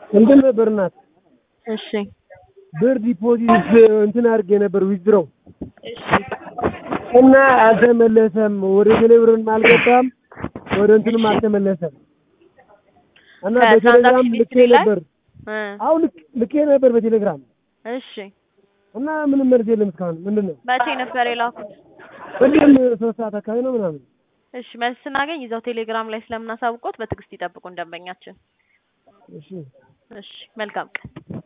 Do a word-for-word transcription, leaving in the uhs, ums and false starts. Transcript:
እንትን ነበርናት እሺ ብር ዲፖዚት እንትን አድርጌ ነበር ዊዝድሮው እሺ እና አልተመለሰም ወደ ቴሌብርን አልገባም ወደ እንትንም አልተመለሰም እና በቴሌግራም ልኬ ነበር አው ልኬ ነበር በቴሌግራም እሺ እና ምንም መልስ የለም እስካሁን ምንድነው መቼ ነበር የላኩት ወዲም ሶስት ሰዓት አካባቢ ነው ምናምን እሺ መልስ ስናገኝ እዛው ቴሌግራም ላይ ስለምናሳውቆት በትግስት ይጠብቁን ደንበኛችን እሺ እሺ መልካም ቀን